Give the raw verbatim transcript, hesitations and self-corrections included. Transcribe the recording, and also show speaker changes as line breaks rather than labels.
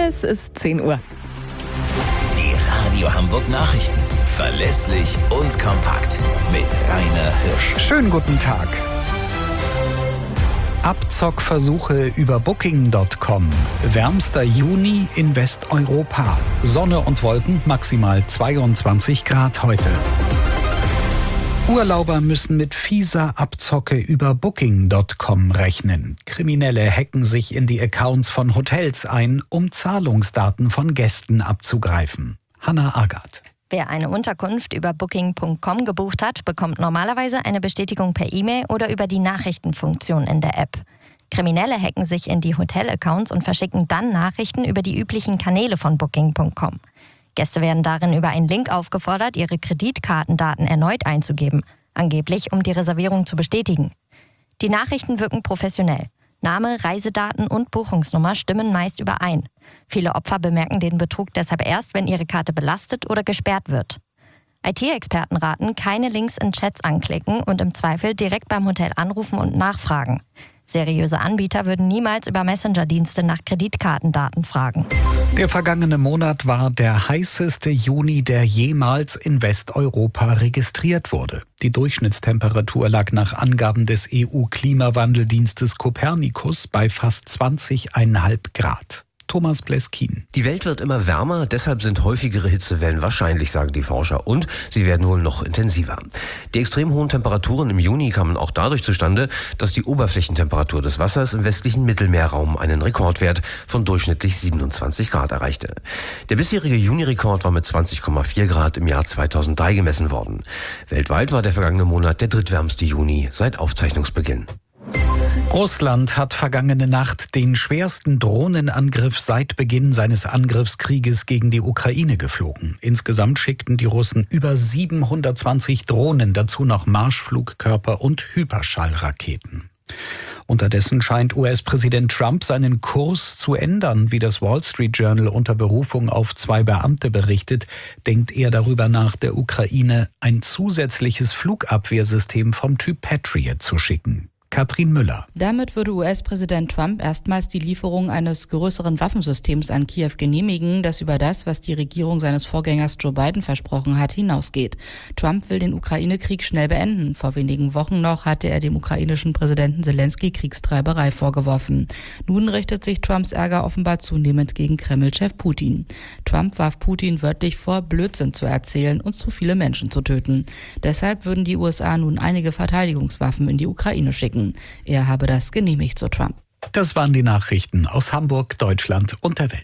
Es ist zehn Uhr.
Die Radio Hamburg Nachrichten. Verlässlich und kompakt. Mit Rainer Hirsch.
Schönen guten Tag. Abzockversuche über Booking Punkt com. Wärmster Juni in Westeuropa. Sonne und Wolken, maximal zweiundzwanzig Grad heute. Urlauber müssen mit fieser Abzocke über Booking Punkt com rechnen. Kriminelle hacken sich in die Accounts von Hotels ein, um Zahlungsdaten von Gästen abzugreifen. Hannah Agathe.
Wer eine Unterkunft über Booking Punkt com gebucht hat, bekommt normalerweise eine Bestätigung per E-Mail oder über die Nachrichtenfunktion in der App. Kriminelle hacken sich in die Hotel-Accounts und verschicken dann Nachrichten über die üblichen Kanäle von Booking Punkt com. Gäste werden darin über einen Link aufgefordert, ihre Kreditkartendaten erneut einzugeben, angeblich um die Reservierung zu bestätigen. Die Nachrichten wirken professionell. Name, Reisedaten und Buchungsnummer stimmen meist überein. Viele Opfer bemerken den Betrug deshalb erst, wenn ihre Karte belastet oder gesperrt wird. I T-Experten raten, keine Links in Chats anklicken und im Zweifel direkt beim Hotel anrufen und nachfragen. Seriöse Anbieter würden niemals über Messenger-Dienste nach Kreditkartendaten fragen.
Der vergangene Monat war der heißeste Juni, der jemals in Westeuropa registriert wurde. Die Durchschnittstemperatur lag nach Angaben des E U-Klimawandeldienstes Copernicus bei fast zwanzig Komma fünf Grad. Thomas Bleskin.
Die Welt wird immer wärmer, deshalb sind häufigere Hitzewellen wahrscheinlich, sagen die Forscher. Und sie werden wohl noch intensiver. Die extrem hohen Temperaturen im Juni kamen auch dadurch zustande, dass die Oberflächentemperatur des Wassers im westlichen Mittelmeerraum einen Rekordwert von durchschnittlich siebenundzwanzig Grad erreichte. Der bisherige Juni-Rekord war mit zwanzig Komma vier Grad im Jahr zweitausenddrei gemessen worden. Weltweit war der vergangene Monat der drittwärmste Juni seit Aufzeichnungsbeginn.
Russland hat vergangene Nacht den schwersten Drohnenangriff seit Beginn seines Angriffskrieges gegen die Ukraine geflogen. Insgesamt schickten die Russen über siebenhundertzwanzig Drohnen, dazu noch Marschflugkörper und Hyperschallraketen. Unterdessen scheint U S-Präsident Trump seinen Kurs zu ändern. Wie das Wall Street Journal unter Berufung auf zwei Beamte berichtet, denkt er darüber nach, der Ukraine ein zusätzliches Flugabwehrsystem vom Typ Patriot zu schicken. Katrin Müller.
Damit würde U S-Präsident Trump erstmals die Lieferung eines größeren Waffensystems an Kiew genehmigen, das über das, was die Regierung seines Vorgängers Joe Biden versprochen hat, hinausgeht. Trump will den Ukraine-Krieg schnell beenden. Vor wenigen Wochen noch hatte er dem ukrainischen Präsidenten Zelensky Kriegstreiberei vorgeworfen. Nun richtet sich Trumps Ärger offenbar zunehmend gegen Kreml-Chef Putin. Trump warf Putin wörtlich vor, Blödsinn zu erzählen und zu viele Menschen zu töten. Deshalb würden die U S A nun einige Verteidigungswaffen in die Ukraine schicken. Er habe das genehmigt, so Trump.
Das waren die Nachrichten aus Hamburg, Deutschland und der Welt.